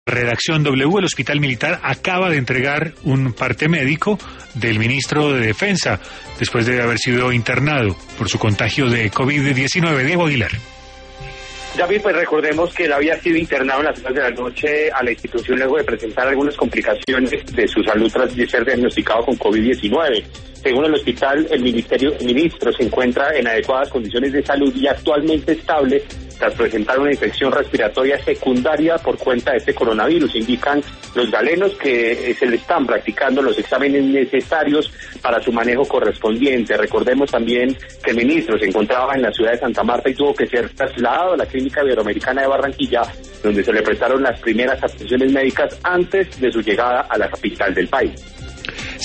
Redacción W, el Hospital Militar acaba de entregar un parte médico del ministro de Defensa después de haber sido internado por su contagio de COVID-19. Diego Aguilar. David, pues recordemos que él había sido internado en las horas de la noche a la institución luego de presentar algunas complicaciones de su salud tras ser diagnosticado con COVID-19. Según el hospital, el ministro se encuentra en adecuadas condiciones de salud y actualmente estable tras presentar una infección respiratoria secundaria por cuenta de este coronavirus. Indican los galenos que se le están practicando los exámenes necesarios para su manejo correspondiente. Recordemos también que el ministro se encontraba en la ciudad de Santa Marta y tuvo que ser trasladado a la Clínica Iberoamericana de Barranquilla, donde se le prestaron las primeras atenciones médicas antes de su llegada a la capital del país.